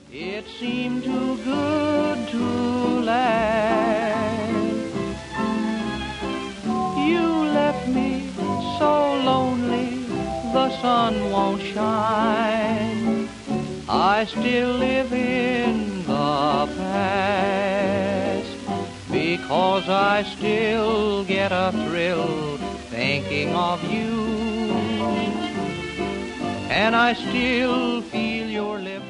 It seemed too good to last. You left me so lonely, the sun won't shine. I still live in the past, because I still get a thrill thinking of you, and I still feel your lips